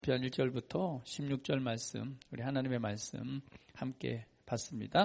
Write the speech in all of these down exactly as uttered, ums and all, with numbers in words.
시편 일 절부터 십육 절 말씀, 우리 하나님의 말씀 함께 봤습니다.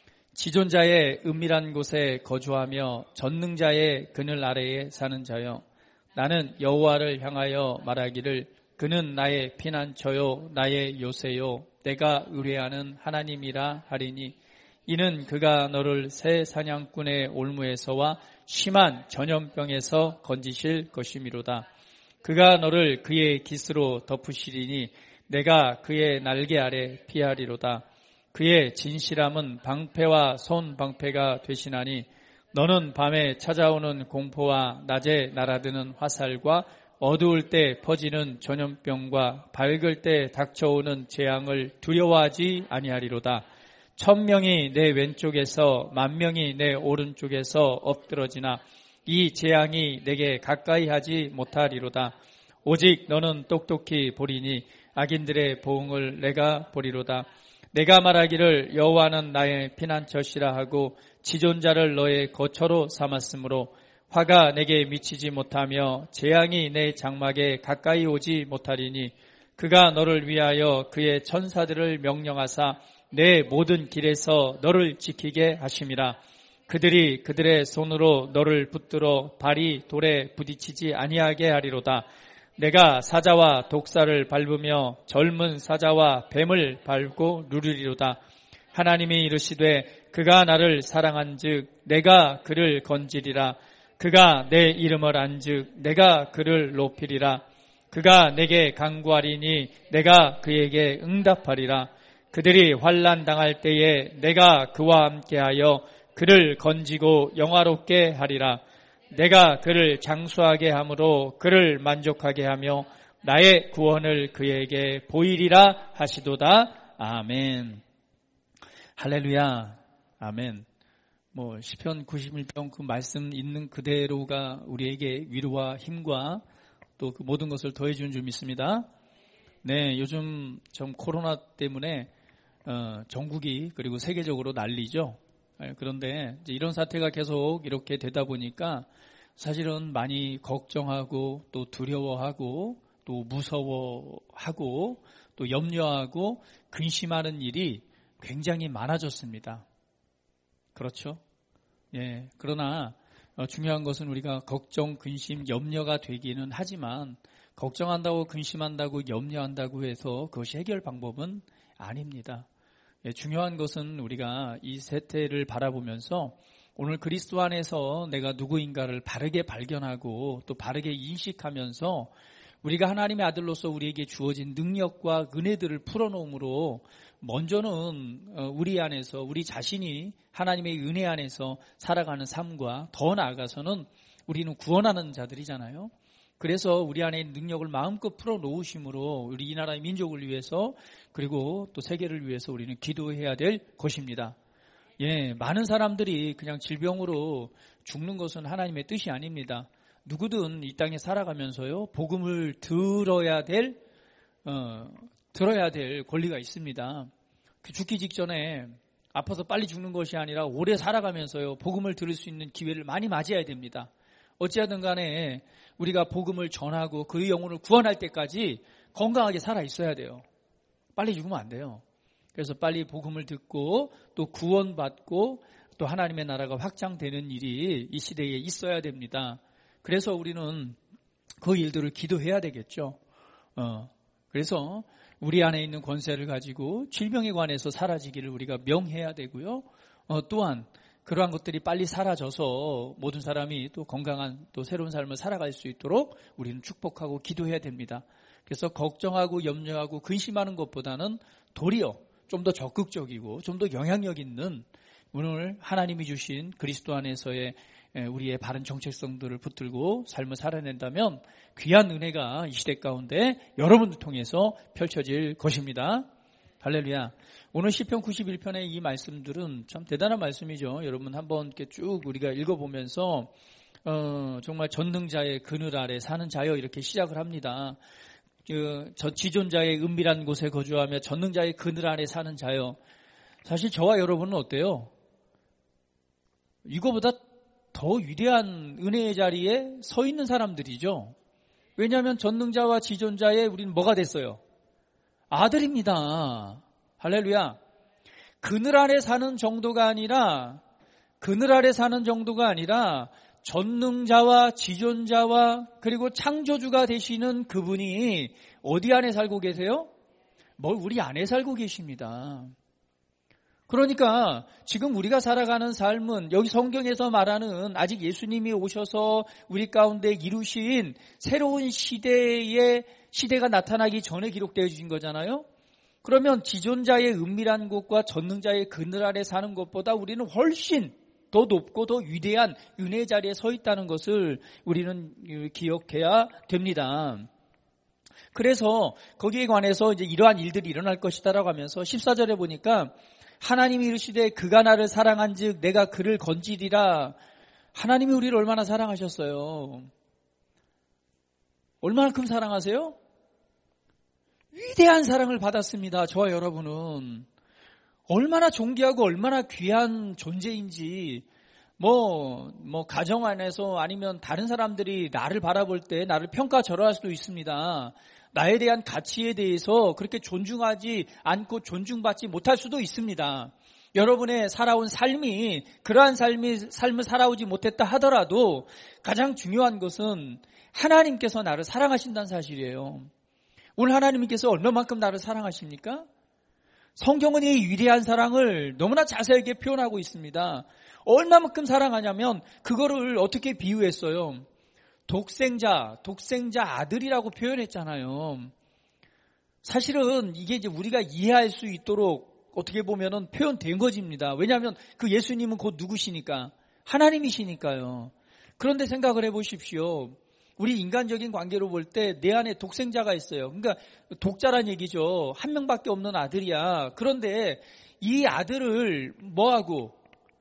지존자의 은밀한 곳에 거주하며 전능자의 그늘 아래에 사는 자여, 나는 여호와를 향하여 말하기를 그는 나의 피난처요 나의 요새요 내가 의뢰하는 하나님이라 하리니, 이는 그가 너를 새 사냥꾼의 올무에서와 심한 전염병에서 건지실 것이미로다. 그가 너를 그의 깃으로 덮으시리니 내가 그의 날개 아래 피하리로다. 그의 진실함은 방패와 손 방패가 되시나니, 너는 밤에 찾아오는 공포와 낮에 날아드는 화살과 어두울 때 퍼지는 전염병과 밝을 때 닥쳐오는 재앙을 두려워하지 아니하리로다. 천명이 내 왼쪽에서 만명이 내 오른쪽에서 엎드러지나 이 재앙이 내게 가까이 하지 못하리로다. 오직 너는 똑똑히 보리니 악인들의 보응을 내가 보리로다. 내가 말하기를 여호와는 나의 피난처시라 하고 지존자를 너의 거처로 삼았으므로 화가 내게 미치지 못하며 재앙이 내 장막에 가까이 오지 못하리니, 그가 너를 위하여 그의 천사들을 명령하사 내 모든 길에서 너를 지키게 하심이라. 그들이 그들의 손으로 너를 붙들어 발이 돌에 부딪히지 아니하게 하리로다. 내가 사자와 독사를 밟으며 젊은 사자와 뱀을 밟고 누르리로다. 하나님이 이르시되 그가 나를 사랑한즉 내가 그를 건지리라. 그가 내 이름을 안즉 내가 그를 높이리라. 그가 내게 간구하리니 내가 그에게 응답하리라. 그들이 환난 당할 때에 내가 그와 함께하여 그를 건지고 영화롭게 하리라. 내가 그를 장수하게 함으로 그를 만족하게 하며 나의 구원을 그에게 보이리라 하시도다. 아멘. 할렐루야. 아멘. 뭐 시편 구십일 편 그 말씀 있는 그대로가 우리에게 위로와 힘과 또 그 모든 것을 더해 주는 줄 믿습니다. 네, 요즘 좀 코로나 때문에 어, 전국이 그리고 세계적으로 난리죠. 그런데 이제 이런 사태가 계속 이렇게 되다 보니까 사실은 많이 걱정하고 또 두려워하고 또 무서워하고 또 염려하고 근심하는 일이 굉장히 많아졌습니다. 그렇죠? 예. 그러나 중요한 것은 우리가 걱정, 근심, 염려가 되기는 하지만 걱정한다고 근심한다고 염려한다고 해서 그것이 해결 방법은 아닙니다. 예, 중요한 것은 우리가 이 세태를 바라보면서 오늘 그리스도 안에서 내가 누구인가를 바르게 발견하고 또 바르게 인식하면서 우리가 하나님의 아들로서 우리에게 주어진 능력과 은혜들을 풀어놓음으로 먼저는 우리 안에서 우리 자신이 하나님의 은혜 안에서 살아가는 삶과 더 나아가서는 우리는 구원하는 자들이잖아요. 그래서 우리 안에 있는 능력을 마음껏 풀어놓으심으로 우리 이 나라의 민족을 위해서 그리고 또 세계를 위해서 우리는 기도해야 될 것입니다. 예, 많은 사람들이 그냥 질병으로 죽는 것은 하나님의 뜻이 아닙니다. 누구든 이 땅에 살아가면서요, 복음을 들어야 될, 어, 들어야 될 권리가 있습니다. 그 죽기 직전에 아파서 빨리 죽는 것이 아니라 오래 살아가면서요, 복음을 들을 수 있는 기회를 많이 맞이해야 됩니다. 어찌하든 간에 우리가 복음을 전하고 그의 영혼을 구원할 때까지 건강하게 살아 있어야 돼요. 빨리 죽으면 안 돼요. 그래서 빨리 복음을 듣고 또 구원받고 또 하나님의 나라가 확장되는 일이 이 시대에 있어야 됩니다. 그래서 우리는 그 일들을 기도해야 되겠죠. 어, 그래서 우리 안에 있는 권세를 가지고 질병에 관해서 사라지기를 우리가 명해야 되고요. 어, 또한 그러한 것들이 빨리 사라져서 모든 사람이 또 건강한 또 새로운 삶을 살아갈 수 있도록 우리는 축복하고 기도해야 됩니다. 그래서 걱정하고 염려하고 근심하는 것보다는 도리어 좀 더 적극적이고 좀 더 영향력 있는 오늘 하나님이 주신 그리스도 안에서의 우리의 바른 정체성들을 붙들고 삶을 살아낸다면 귀한 은혜가 이 시대 가운데 여러분들 통해서 펼쳐질 것입니다. 할렐루야. 오늘 시편 구십일 편의 이 말씀들은 참 대단한 말씀이죠. 여러분 한번 이렇게 쭉 우리가 읽어보면서 어, 정말 전능자의 그늘 아래 사는 자여 이렇게 시작을 합니다. 그, 저 지존자의 은밀한 곳에 거주하며 전능자의 그늘 아래 사는 자여. 사실 저와 여러분은 어때요? 이거보다 더 위대한 은혜의 자리에 서 있는 사람들이죠. 왜냐하면 전능자와 지존자에 우리는 뭐가 됐어요? 아들입니다. 할렐루야. 그늘 아래 사는 정도가 아니라 그늘 아래 사는 정도가 아니라 전능자와 지존자와 그리고 창조주가 되시는 그분이 어디 안에 살고 계세요? 뭘 우리 안에 살고 계십니다. 그러니까 지금 우리가 살아가는 삶은 여기 성경에서 말하는 아직 예수님이 오셔서 우리 가운데 이루신 새로운 시대의 시대가 나타나기 전에 기록되어 주신 거잖아요. 그러면 지존자의 은밀한 곳과 전능자의 그늘 아래 사는 것보다 우리는 훨씬 더 높고 더 위대한 은혜 자리에 서 있다는 것을 우리는 기억해야 됩니다. 그래서 거기에 관해서 이제 이러한 일들이 일어날 것이다라고 하면서 십사 절에 보니까 하나님이 이르시되 그가 나를 사랑한즉 내가 그를 건지리라. 하나님이 우리를 얼마나 사랑하셨어요? 얼마나큼 사랑하세요? 위대한 사랑을 받았습니다. 저와 여러분은 얼마나 존귀하고 얼마나 귀한 존재인지 뭐, 뭐 가정 안에서 아니면 다른 사람들이 나를 바라볼 때 나를 평가절하할 수도 있습니다. 나에 대한 가치에 대해서 그렇게 존중하지 않고 존중받지 못할 수도 있습니다. 여러분의 살아온 삶이 그러한 삶이, 삶을 살아오지 못했다 하더라도 가장 중요한 것은 하나님께서 나를 사랑하신다는 사실이에요. 오늘 하나님께서 얼마만큼 나를 사랑하십니까? 성경은 이 위대한 사랑을 너무나 자세하게 표현하고 있습니다. 얼마만큼 사랑하냐면 그거를 어떻게 비유했어요? 독생자, 독생자 아들이라고 표현했잖아요. 사실은 이게 이제 우리가 이해할 수 있도록 어떻게 보면은 표현된 것입니다. 왜냐하면 그 예수님은 곧 누구시니까? 하나님이시니까요. 그런데 생각을 해보십시오. 우리 인간적인 관계로 볼 때 내 안에 독생자가 있어요. 그러니까 독자란 얘기죠. 한 명밖에 없는 아들이야. 그런데 이 아들을 뭐하고?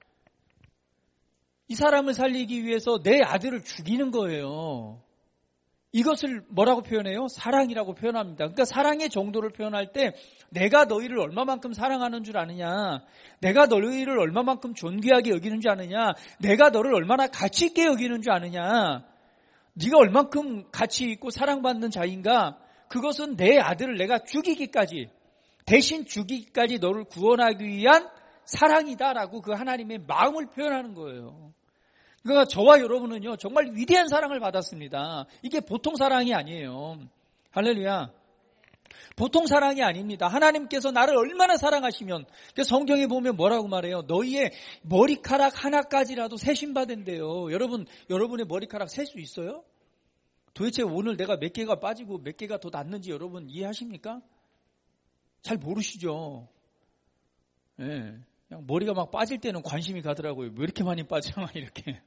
이 사람을 살리기 위해서 내 아들을 죽이는 거예요. 이것을 뭐라고 표현해요? 사랑이라고 표현합니다. 그러니까 사랑의 정도를 표현할 때 내가 너희를 얼마만큼 사랑하는 줄 아느냐, 내가 너희를 얼마만큼 존귀하게 여기는 줄 아느냐, 내가 너를 얼마나 가치 있게 여기는 줄 아느냐, 네가 얼만큼 가치 있고 사랑받는 자인가, 그것은 내 아들을 내가 죽이기까지, 대신 죽이기까지 너를 구원하기 위한 사랑이다라고 그 하나님의 마음을 표현하는 거예요. 그러니까 저와 여러분은요 정말 위대한 사랑을 받았습니다. 이게 보통 사랑이 아니에요. 할렐루야. 보통 사랑이 아닙니다. 하나님께서 나를 얼마나 사랑하시면, 성경에 보면 뭐라고 말해요? 너희의 머리카락 하나까지라도 세심받은대요. 여러분, 여러분의 머리카락 셀 수 있어요? 도대체 오늘 내가 몇 개가 빠지고 몇 개가 더 났는지 여러분 이해하십니까? 잘 모르시죠? 예. 네. 그냥 머리가 막 빠질 때는 관심이 가더라고요. 왜 이렇게 많이 빠져? 이렇게.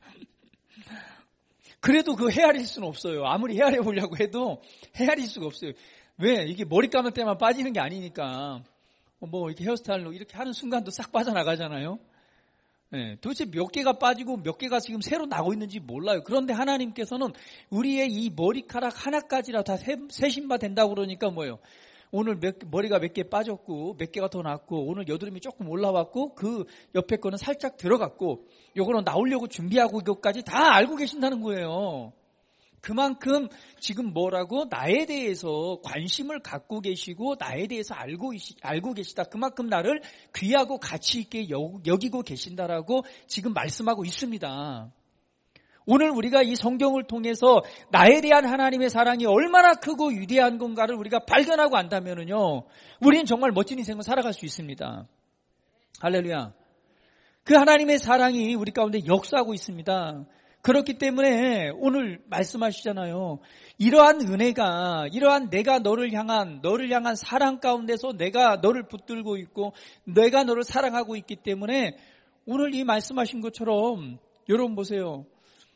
그래도 그 헤아릴 수는 없어요. 아무리 헤아려 보려고 해도 헤아릴 수가 없어요. 왜? 이게 머리 감을 때만 빠지는 게 아니니까. 뭐 이렇게 헤어스타일로 이렇게 하는 순간도 싹 빠져나가잖아요. 네, 도대체 몇 개가 빠지고 몇 개가 지금 새로 나고 있는지 몰라요. 그런데 하나님께서는 우리의 이 머리카락 하나까지라도 다 세심바 된다고 그러니까 뭐예요? 오늘 몇, 머리가 몇 개 빠졌고 몇 개가 더 났고 오늘 여드름이 조금 올라왔고 그 옆에 거는 살짝 들어갔고 요거는 나오려고 준비하고 이것까지 다 알고 계신다는 거예요. 그만큼 지금 뭐라고? 나에 대해서 관심을 갖고 계시고 나에 대해서 알고, 알고 계시다. 그만큼 나를 귀하고 가치 있게 여기고 계신다라고 지금 말씀하고 있습니다. 오늘 우리가 이 성경을 통해서 나에 대한 하나님의 사랑이 얼마나 크고 위대한 건가를 우리가 발견하고 안다면은요, 우리는 정말 멋진 인생을 살아갈 수 있습니다. 할렐루야. 그 하나님의 사랑이 우리 가운데 역사하고 있습니다. 그렇기 때문에 오늘 말씀하시잖아요. 이러한 은혜가, 이러한 내가 너를 향한, 너를 향한 사랑 가운데서 내가 너를 붙들고 있고 내가 너를 사랑하고 있기 때문에 오늘 이 말씀하신 것처럼 여러분 보세요.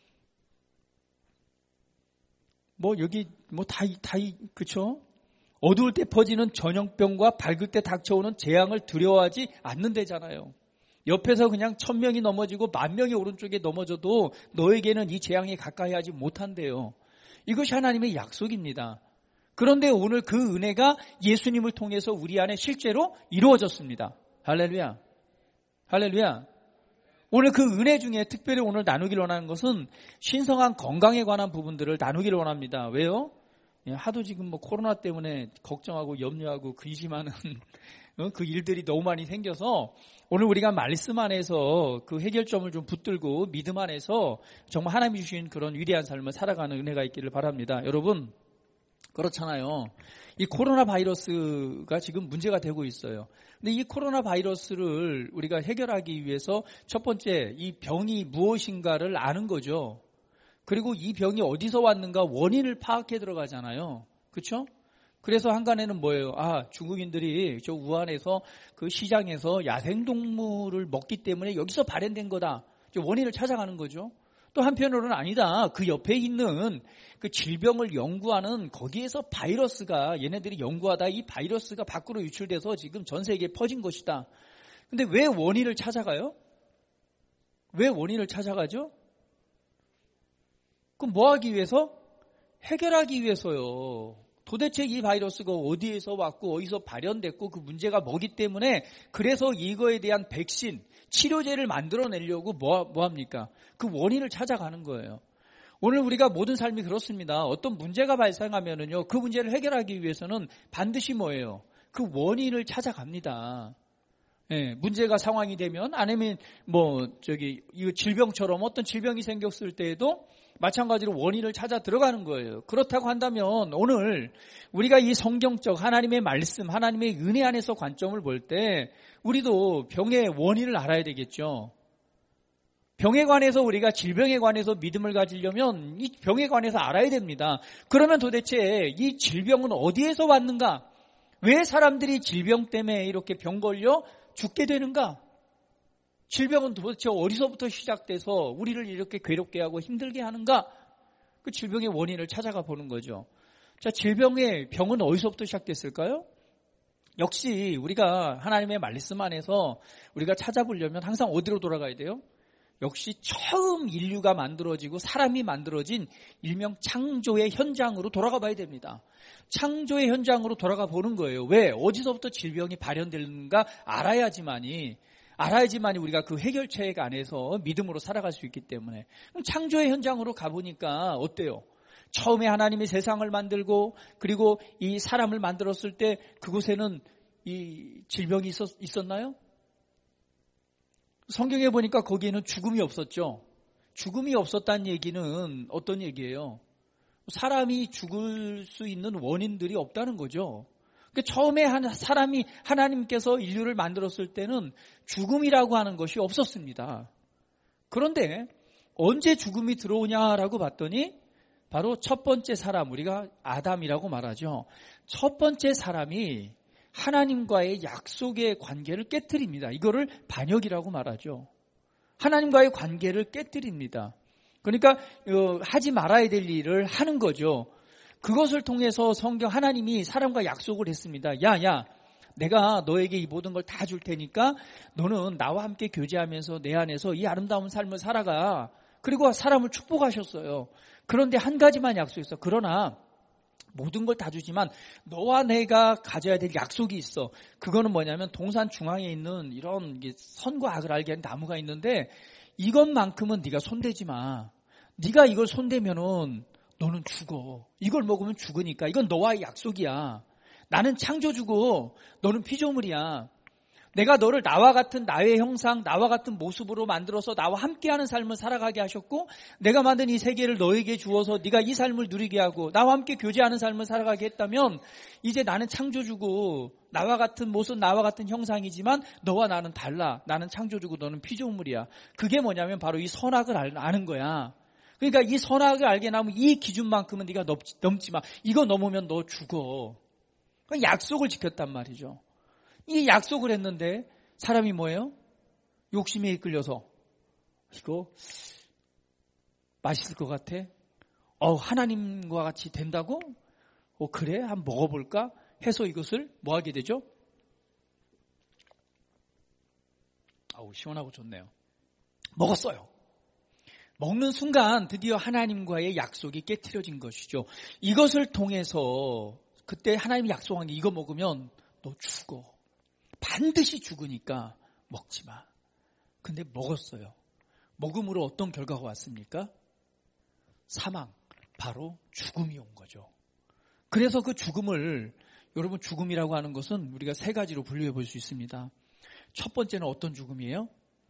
뭐 여기 뭐 다 다 그쵸? 어두울 때 퍼지는 전염병과 밝을 때 닥쳐오는 재앙을 두려워하지 않는다잖아요. 옆에서 그냥 천 명이 넘어지고 만 명이 오른쪽에 넘어져도 너에게는 이 재앙이 가까이 하지 못한대요. 이것이 하나님의 약속입니다. 그런데 오늘 그 은혜가 예수님을 통해서 우리 안에 실제로 이루어졌습니다. 할렐루야. 할렐루야. 오늘 그 은혜 중에 특별히 오늘 나누기를 원하는 것은 신성한 건강에 관한 부분들을 나누기를 원합니다. 왜요? 하도 지금 뭐 코로나 때문에 걱정하고 염려하고 근심하는 그 일들이 너무 많이 생겨서 오늘 우리가 말씀 안에서 그 해결점을 좀 붙들고 믿음 안에서 정말 하나님이 주신 그런 위대한 삶을 살아가는 은혜가 있기를 바랍니다. 여러분, 그렇잖아요. 이 코로나 바이러스가 지금 문제가 되고 있어요. 근데 이 코로나 바이러스를 우리가 해결하기 위해서 첫 번째 이 병이 무엇인가를 아는 거죠. 그리고 이 병이 어디서 왔는가 원인을 파악해 들어가잖아요. 그렇죠? 그래서 한간에는 뭐예요? 아, 중국인들이 저 우한에서 그 시장에서 야생동물을 먹기 때문에 여기서 발현된 거다. 원인을 찾아가는 거죠. 또 한편으로는 아니다. 그 옆에 있는 그 질병을 연구하는 거기에서 바이러스가 얘네들이 연구하다 이 바이러스가 밖으로 유출돼서 지금 전 세계에 퍼진 것이다. 근데 왜 원인을 찾아가요? 왜 원인을 찾아가죠? 그럼 뭐 하기 위해서? 해결하기 위해서요. 도대체 이 바이러스가 어디에서 왔고 어디서 발현됐고 그 문제가 뭐기 때문에 그래서 이거에 대한 백신, 치료제를 만들어내려고 뭐, 뭐 합니까? 그 원인을 찾아가는 거예요. 오늘 우리가 모든 삶이 그렇습니다. 어떤 문제가 발생하면은요, 그 문제를 해결하기 위해서는 반드시 뭐예요? 그 원인을 찾아갑니다. 예, 문제가 상황이 되면 아니면 뭐 저기 이 질병처럼 어떤 질병이 생겼을 때에도 마찬가지로 원인을 찾아 들어가는 거예요. 그렇다고 한다면 오늘 우리가 이 성경적 하나님의 말씀, 하나님의 은혜 안에서 관점을 볼 때 우리도 병의 원인을 알아야 되겠죠. 병에 관해서 우리가 질병에 관해서 믿음을 가지려면 이 병에 관해서 알아야 됩니다. 그러면 도대체 이 질병은 어디에서 왔는가? 왜 사람들이 질병 때문에 이렇게 병 걸려 죽게 되는가? 질병은 도대체 어디서부터 시작돼서 우리를 이렇게 괴롭게 하고 힘들게 하는가? 그 질병의 원인을 찾아가 보는 거죠. 자, 질병의 병은 어디서부터 시작됐을까요? 역시 우리가 하나님의 말씀 안에서 우리가 찾아보려면 항상 어디로 돌아가야 돼요? 역시 처음 인류가 만들어지고 사람이 만들어진 일명 창조의 현장으로 돌아가 봐야 됩니다. 창조의 현장으로 돌아가 보는 거예요. 왜? 어디서부터 질병이 발현되는가 알아야지만이 알아야지만이 우리가 그 해결책 안에서 믿음으로 살아갈 수 있기 때문에. 그럼 창조의 현장으로 가보니까 어때요? 처음에 하나님이 세상을 만들고 그리고 이 사람을 만들었을 때 그곳에는 이 질병이 있었, 있었나요? 성경에 보니까 거기에는 죽음이 없었죠. 죽음이 없었다는 얘기는 어떤 얘기예요? 사람이 죽을 수 있는 원인들이 없다는 거죠. 그러니까 처음에 한 사람이 하나님께서 인류를 만들었을 때는 죽음이라고 하는 것이 없었습니다. 그런데 언제 죽음이 들어오냐라고 봤더니 바로 첫 번째 사람, 우리가 아담이라고 말하죠. 첫 번째 사람이 하나님과의 약속의 관계를 깨트립니다. 이거를 반역이라고 말하죠. 하나님과의 관계를 깨트립니다. 그러니까 하지 말아야 될 일을 하는 거죠. 그것을 통해서 성경 하나님이 사람과 약속을 했습니다. 야, 야, 내가 너에게 이 모든 걸 다 줄 테니까 너는 나와 함께 교제하면서 내 안에서 이 아름다운 삶을 살아가. 그리고 사람을 축복하셨어요. 그런데 한 가지만 약속했어. 그러나 모든 걸 다 주지만 너와 내가 가져야 될 약속이 있어. 그거는 뭐냐면 동산 중앙에 있는 이런 선과 악을 알게 하는 나무가 있는데 이것만큼은 네가 손대지 마. 네가 이걸 손대면은 너는 죽어. 이걸 먹으면 죽으니까. 이건 너와의 약속이야. 나는 창조주고 너는 피조물이야. 내가 너를 나와 같은 나의 형상, 나와 같은 모습으로 만들어서 나와 함께하는 삶을 살아가게 하셨고 내가 만든 이 세계를 너에게 주어서 네가 이 삶을 누리게 하고 나와 함께 교제하는 삶을 살아가게 했다면 이제 나는 창조주고 나와 같은 모습, 나와 같은 형상이지만 너와 나는 달라. 나는 창조주고 너는 피조물이야. 그게 뭐냐면 바로 이 선악을 아는 거야. 그러니까 이 선악을 알게 나면 이 기준만큼은 네가 넘지, 넘지 마. 이거 넘으면 너 죽어. 약속을 지켰단 말이죠. 이 약속을 했는데 사람이 뭐예요? 욕심에 이끌려서 이거 맛있을 것 같아? 어, 하나님과 같이 된다고? 어, 그래? 한번 먹어볼까? 해서 이것을 뭐 하게 되죠? 아우, 시원하고 좋네요. 먹었어요. 먹는 순간 드디어 하나님과의 약속이 깨트려진 것이죠. 이것을 통해서 그때 하나님이 약속한 게 이거 먹으면 너 죽어. 반드시 죽으니까 먹지 마. 근데 먹었어요. 먹음으로 어떤 결과가 왔습니까? 사망, 바로 죽음이 온 거죠. 그래서 그 죽음을, 여러분 죽음이라고 하는 것은 우리가 세 가지로 분류해 볼 수 있습니다. 첫 번째는 어떤 죽음이에요?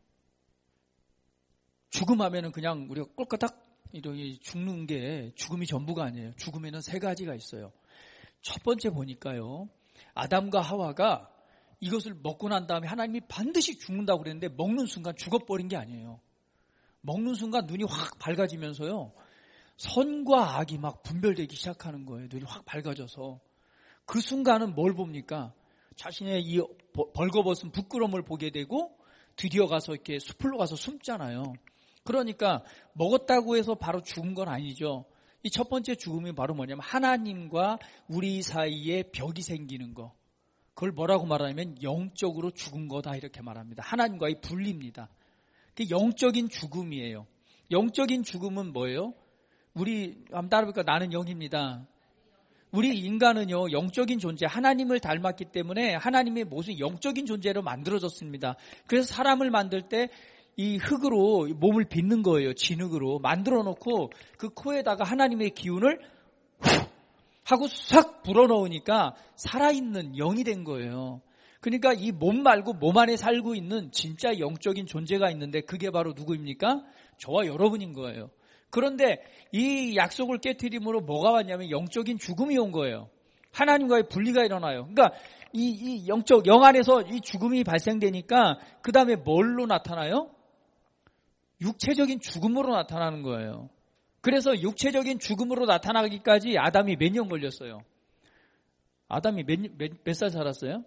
죽음 하면은 그냥 우리가 꼴까닥 이렇게 죽는 게 죽음이 전부가 아니에요. 죽음에는 세 가지가 있어요. 첫 번째 보니까요, 아담과 하와가 이것을 먹고 난 다음에 하나님이 반드시 죽는다고 그랬는데 먹는 순간 죽어버린 게 아니에요. 먹는 순간 눈이 확 밝아지면서요, 선과 악이 막 분별되기 시작하는 거예요. 눈이 확 밝아져서. 그 순간은 뭘 봅니까? 자신의 이 벌거벗은 부끄러움을 보게 되고 드디어 가서 이렇게 숲으로 가서 숨잖아요. 그러니까 먹었다고 해서 바로 죽은 건 아니죠. 이 첫 번째 죽음이 바로 뭐냐면 하나님과 우리 사이에 벽이 생기는 거. 그걸 뭐라고 말하냐면 영적으로 죽은 거다 이렇게 말합니다. 하나님과의 분리입니다. 그게 영적인 죽음이에요. 영적인 죽음은 뭐예요? 우리 한번 따라해볼까? 나는 영입니다. 우리 인간은요, 영적인 존재, 하나님을 닮았기 때문에 하나님의 모습이 영적인 존재로 만들어졌습니다. 그래서 사람을 만들 때 이 흙으로 몸을 빚는 거예요. 진흙으로 만들어 놓고 그 코에다가 하나님의 기운을 훅 하고 싹 불어넣으니까 살아있는 영이 된 거예요. 그러니까 이 몸 말고 몸 안에 살고 있는 진짜 영적인 존재가 있는데 그게 바로 누구입니까? 저와 여러분인 거예요. 그런데 이 약속을 깨트림으로 뭐가 왔냐면 영적인 죽음이 온 거예요. 하나님과의 분리가 일어나요. 그러니까 이, 이 영적, 영 안에서 이 죽음이 발생되니까 그 다음에 뭘로 나타나요? 육체적인 죽음으로 나타나는 거예요. 그래서 육체적인 죽음으로 나타나기까지 아담이 몇 년 걸렸어요? 아담이 몇, 몇, 몇 살 살았어요?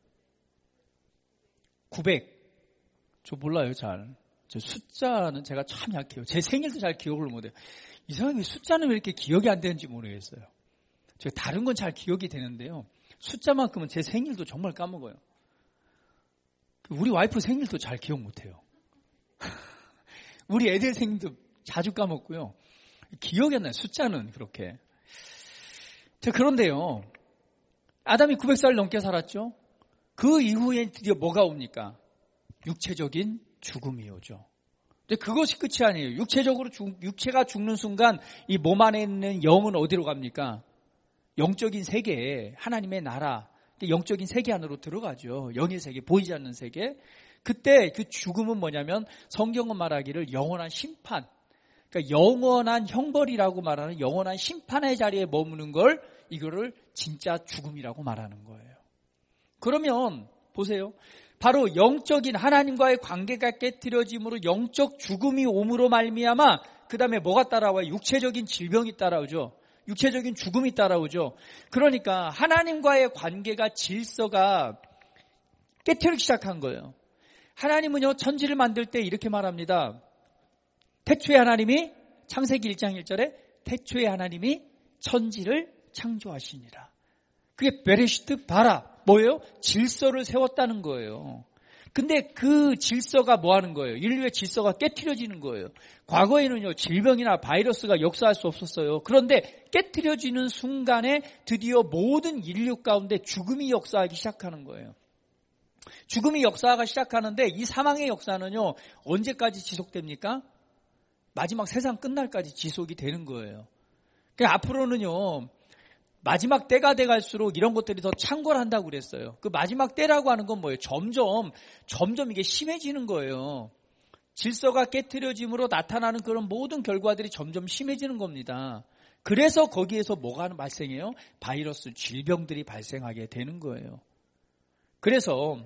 구백. 저 몰라요, 잘. 저 숫자는 제가 참 약해요. 제 생일도 잘 기억을 못해요. 이상하게 숫자는 왜 이렇게 기억이 안 되는지 모르겠어요. 제가 다른 건 잘 기억이 되는데요, 숫자만큼은 제 생일도 정말 까먹어요. 우리 와이프 생일도 잘 기억 못해요. 우리 애들 생일도 자주 까먹고요. 기억이 안 나요. 숫자는 그렇게. 자, 그런데요, 아담이 구백 살 넘게 살았죠. 그 이후에 드디어 뭐가 옵니까? 육체적인 죽음이 오죠. 근데 그것이 끝이 아니에요. 육체적으로 죽, 육체가 죽는 순간 이 몸 안에 있는 영은 어디로 갑니까? 영적인 세계, 하나님의 나라, 영적인 세계 안으로 들어가죠. 영의 세계, 보이지 않는 세계. 그때 그 죽음은 뭐냐면 성경은 말하기를 영원한 심판, 그러니까 영원한 형벌이라고 말하는 영원한 심판의 자리에 머무는 걸 이거를 진짜 죽음이라고 말하는 거예요. 그러면 보세요. 바로 영적인 하나님과의 관계가 깨트려짐으로 영적 죽음이 옴으로 말미암아 그 다음에 뭐가 따라와요? 육체적인 질병이 따라오죠. 육체적인 죽음이 따라오죠. 그러니까 하나님과의 관계가, 질서가 깨트리기 시작한 거예요. 하나님은요, 천지를 만들 때 이렇게 말합니다. 태초에 하나님이, 창세기 일 장 일 절에 태초에 하나님이 천지를 창조하시니라. 그게 베레시트 바라, 뭐예요? 질서를 세웠다는 거예요. 근데 그 질서가 뭐 하는 거예요? 인류의 질서가 깨트려지는 거예요. 과거에는요, 질병이나 바이러스가 역사할 수 없었어요. 그런데 깨트려지는 순간에 드디어 모든 인류 가운데 죽음이 역사하기 시작하는 거예요. 죽음이 역사하기 시작하는데 이 사망의 역사는요, 언제까지 지속됩니까? 마지막 세상 끝날까지 지속이 되는 거예요. 그러니까 앞으로는요, 마지막 때가 돼갈수록 이런 것들이 더 창궐한다고 그랬어요. 그 마지막 때라고 하는 건 뭐예요? 점점, 점점 이게 심해지는 거예요. 질서가 깨트려짐으로 나타나는 그런 모든 결과들이 점점 심해지는 겁니다. 그래서 거기에서 뭐가 발생해요? 바이러스, 질병들이 발생하게 되는 거예요. 그래서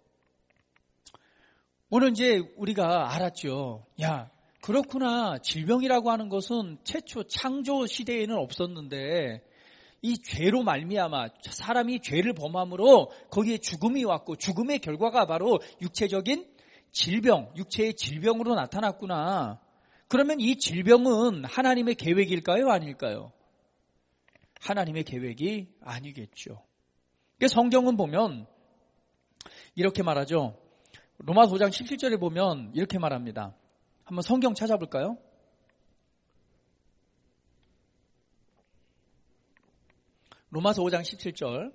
오늘 이제 우리가 알았죠. 야, 그렇구나. 질병이라고 하는 것은 최초 창조 시대에는 없었는데 이 죄로 말미암아 사람이 죄를 범함으로 거기에 죽음이 왔고 죽음의 결과가 바로 육체적인 질병, 육체의 질병으로 나타났구나. 그러면 이 질병은 하나님의 계획일까요? 아닐까요? 하나님의 계획이 아니겠죠. 성경은 보면 이렇게 말하죠. 로마서 오 장 십칠 절에 보면 이렇게 말합니다. 한번 성경 찾아볼까요? 로마서 오 장 십칠 절.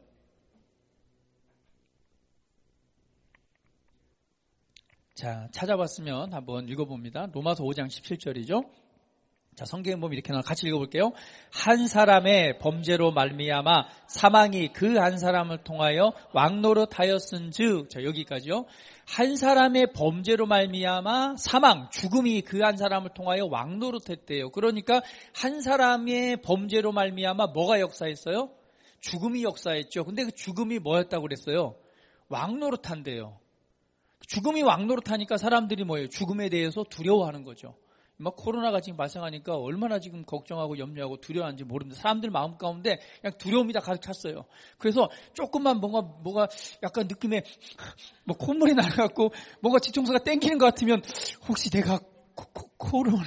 자, 찾아봤으면 한번 읽어봅니다. 로마서 오 장 십칠 절이죠. 자, 성경에 보면 이렇게 나와 같이 읽어볼게요. 한 사람의 범죄로 말미암아 사망이 그 한 사람을 통하여 왕노릇하였은즉, 자 여기까지요. 한 사람의 범죄로 말미암아 사망, 죽음이 그 한 사람을 통하여 왕노릇했대요. 그러니까 한 사람의 범죄로 말미암아 뭐가 역사했어요? 죽음이 역사했죠. 근데 그 죽음이 뭐였다고 그랬어요? 왕노릇한대요. 죽음이 왕노릇하니까 사람들이 뭐예요? 죽음에 대해서 두려워하는 거죠. 막 코로나가 지금 발생하니까 얼마나 지금 걱정하고 염려하고 두려워하는지 모릅니다. 사람들 마음 가운데 그냥 두려움이 다 가득 찼어요. 그래서 조금만 뭔가 뭐가 약간 느낌에 뭐 콧물이 나갖고 뭔가 뒤통수가 땡기는 것 같으면 혹시 내가 코, 코, 코로나?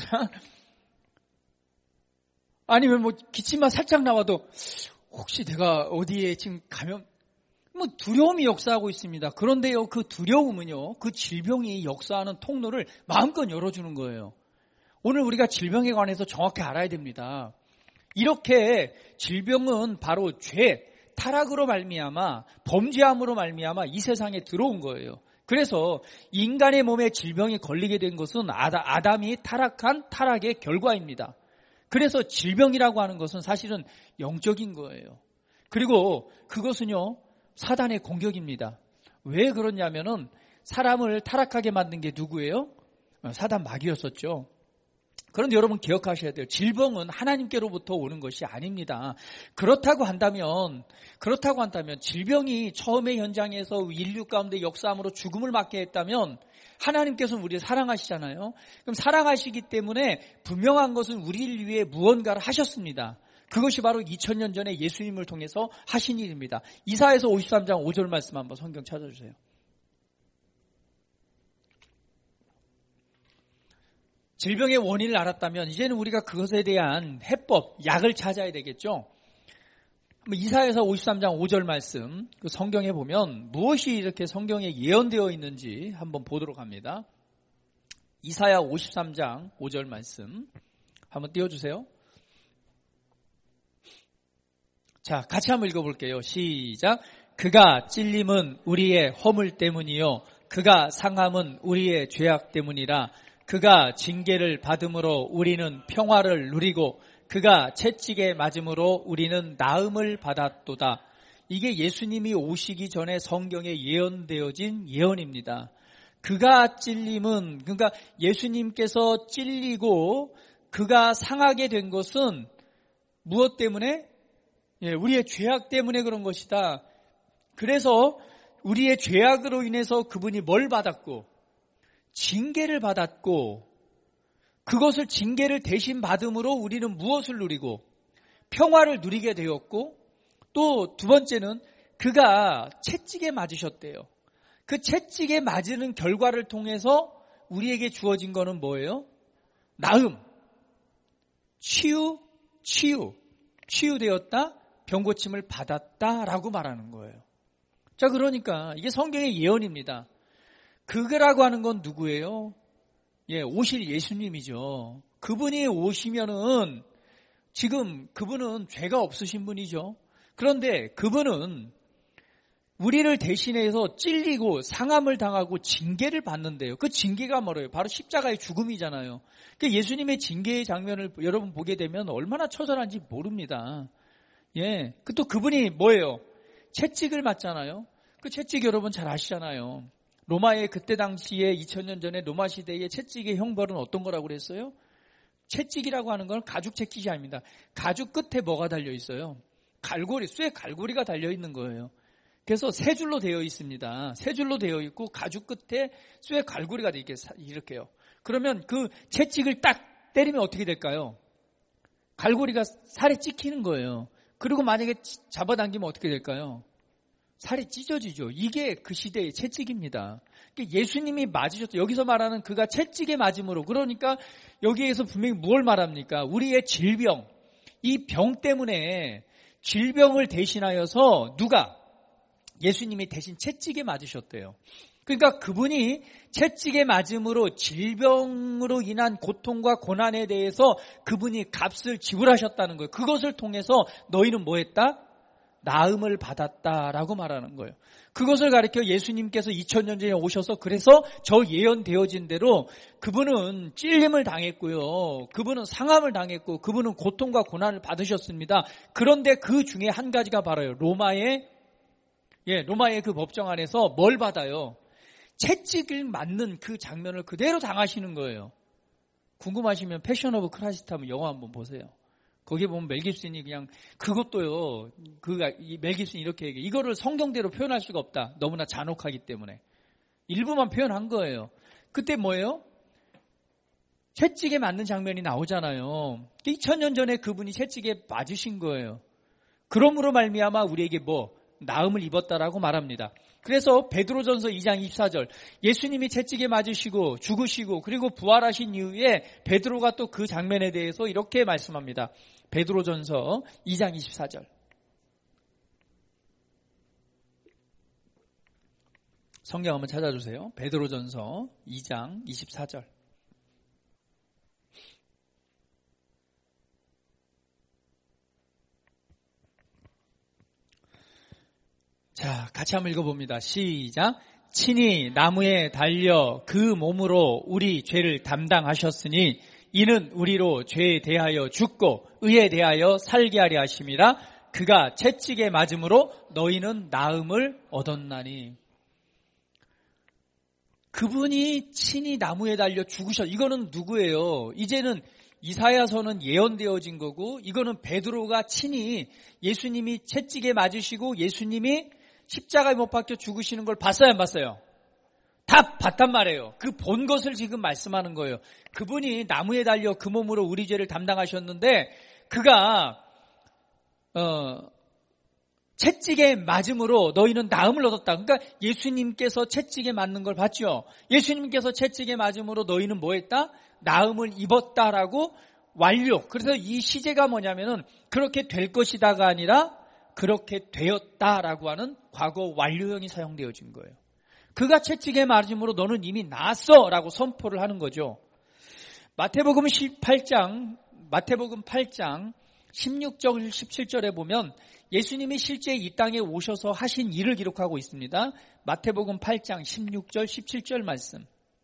아니면 뭐 기침만 살짝 나와도 혹시 내가 어디에 지금 감염? 뭐 두려움이 역사하고 있습니다. 그런데요, 그 두려움은요, 그 질병이 역사하는 통로를 마음껏 열어주는 거예요. 오늘 우리가 질병에 관해서 정확히 알아야 됩니다. 이렇게 질병은 바로 죄, 타락으로 말미암아 범죄함으로 말미암아 이 세상에 들어온 거예요. 그래서 인간의 몸에 질병이 걸리게 된 것은 아담이 타락한 타락의 결과입니다. 그래서 질병이라고 하는 것은 사실은 영적인 거예요. 그리고 그것은요, 사단의 공격입니다. 왜 그러냐면은 사람을 타락하게 만든 게 누구예요? 사단 마귀였었죠. 그런데 여러분 기억하셔야 돼요. 질병은 하나님께로부터 오는 것이 아닙니다. 그렇다고 한다면, 그렇다고 한다면 질병이 처음의 현장에서 인류 가운데 역사함으로 죽음을 맞게 했다면 하나님께서는 우리를 사랑하시잖아요. 그럼 사랑하시기 때문에 분명한 것은 우리를 위해 무언가를 하셨습니다. 그것이 바로 이천 년 전에 예수님을 통해서 하신 일입니다. 이사야서 오십삼 장 오 절 말씀 한번 성경 찾아주세요. 질병의 원인을 알았다면 이제는 우리가 그것에 대한 해법, 약을 찾아야 되겠죠. 이사야서 오십삼 장 오 절 말씀, 그 성경에 보면 무엇이 이렇게 성경에 예언되어 있는지 한번 보도록 합니다. 이사야 오십삼 장 오 절 말씀 한번 띄워주세요. 자, 같이 한번 읽어볼게요. 시작. 그가 찔림은 우리의 허물 때문이요 그가 상함은 우리의 죄악 때문이라. 그가 징계를 받음으로 우리는 평화를 누리고 그가 채찍에 맞음으로 우리는 나음을 받았도다. 이게 예수님이 오시기 전에 성경에 예언되어진 예언입니다. 그가 찔림은, 그러니까 예수님께서 찔리고 그가 상하게 된 것은 무엇 때문에? 예, 우리의 죄악 때문에 그런 것이다. 그래서 우리의 죄악으로 인해서 그분이 뭘 받았고? 징계를 받았고, 그것을 징계를 대신 받음으로 우리는 무엇을 누리고? 평화를 누리게 되었고, 또 두 번째는 그가 채찍에 맞으셨대요. 그 채찍에 맞는 결과를 통해서 우리에게 주어진 거는 뭐예요? 나음, 치유, 치유, 치유되었다, 병고침을 받았다라고 말하는 거예요. 자, 그러니까 이게 성경의 예언입니다. 그거라고 하는 건 누구예요? 예, 오실 예수님이죠. 그분이 오시면은 지금 그분은 죄가 없으신 분이죠. 그런데 그분은 우리를 대신해서 찔리고 상함을 당하고 징계를 받는데요. 그 징계가 뭐예요? 바로 십자가의 죽음이잖아요. 그 예수님의 징계의 장면을 여러분 보게 되면 얼마나 처절한지 모릅니다. 예, 그 또 그분이 뭐예요? 채찍을 맞잖아요. 그 채찍 여러분 잘 아시잖아요. 로마의 그때 당시에 이천 년 전에 로마 시대의 채찍의 형벌은 어떤 거라고 그랬어요? 채찍이라고 하는 건 가죽 채찍이 아닙니다. 가죽 끝에 뭐가 달려 있어요? 갈고리, 쇠 갈고리가 달려 있는 거예요. 그래서 세 줄로 되어 있습니다. 세 줄로 되어 있고 가죽 끝에 쇠 갈고리가 이렇게 이렇게요. 그러면 그 채찍을 딱 때리면 어떻게 될까요? 갈고리가 살에 찍히는 거예요. 그리고 만약에 잡아당기면 어떻게 될까요? 살이 찢어지죠. 이게 그 시대의 채찍입니다. 예수님이 맞으셨죠. 여기서 말하는 그가 채찍에 맞음으로, 그러니까 여기에서 분명히 뭘 말합니까? 우리의 질병, 이 병 때문에 질병을 대신하여서 누가? 예수님이 대신 채찍에 맞으셨대요. 그러니까 그분이 채찍에 맞음으로 질병으로 인한 고통과 고난에 대해서 그분이 값을 지불하셨다는 거예요. 그것을 통해서 너희는 뭐 했다? 나음을 받았다라고 말하는 거예요. 그것을 가리켜 예수님께서 이천 년 전에 오셔서 그래서 저 예언되어진 대로 그분은 찔림을 당했고요. 그분은 상함을 당했고 그분은 고통과 고난을 받으셨습니다. 그런데 그 중에 한 가지가 바로요. 로마의 예, 로마의 그 법정 안에서 뭘 받아요? 채찍을 맞는 그 장면을 그대로 당하시는 거예요. 궁금하시면 패션 오브 크라이스트 하면 영화 한번 보세요. 거기에 보면 멜 깁슨이 그냥 그것도요. 그 멜 깁슨이 이렇게 얘기해. 이거를 성경대로 표현할 수가 없다. 너무나 잔혹하기 때문에. 일부만 표현한 거예요. 그때 뭐예요? 채찍에 맞는 장면이 나오잖아요. 이천 년 전에 그분이 채찍에 맞으신 거예요. 그러므로 말미암아 우리에게 뭐 나음을 입었다라고 말합니다. 그래서 베드로전서 이 장 이십사 절 예수님이 채찍에 맞으시고 죽으시고 그리고 부활하신 이후에 베드로가 또 그 장면에 대해서 이렇게 말씀합니다. 베드로전서 이 장 이십사 절 성경 한번 찾아주세요. 베드로전서 이 장 이십사 절 자, 같이 한번 읽어봅니다. 시작. 친히 나무에 달려 그 몸으로 우리 죄를 담당하셨으니 이는 우리로 죄에 대하여 죽고 의에 대하여 살게 하려 하심이라. 그가 채찍에 맞음으로 너희는 나음을 얻었나니. 그분이 친히 나무에 달려 죽으셨. 이거는 누구예요? 이제는 이사야서는 예언되어진 거고 이거는 베드로가 친히 예수님이 채찍에 맞으시고 예수님이 십자가에 못 박혀 죽으시는 걸 봤어요, 안 봤어요? 다 봤단 말이에요. 그 본 것을 지금 말씀하는 거예요. 그분이 나무에 달려 그 몸으로 우리 죄를 담당하셨는데 그가 어, 채찍에 맞음으로 너희는 나음을 얻었다. 그러니까 예수님께서 채찍에 맞는 걸 봤죠. 예수님께서 채찍에 맞음으로 너희는 뭐 했다? 나음을 입었다라고 완료. 그래서 이 시제가 뭐냐면은 그렇게 될 것이다가 아니라 그렇게 되었다라고 하는 과거 완료형이 사용되어진 거예요. 그가 채찍에 맞음으로 너는 이미 나았어 라고 선포를 하는 거죠. 마태복음 십팔 장 마태복음 팔 장 십육 절 십칠 절에 보면 예수님이 실제 이 땅에 오셔서 하신 일을 기록하고 있습니다. 마태복음 팔 장 십육 절 십칠 절 말씀.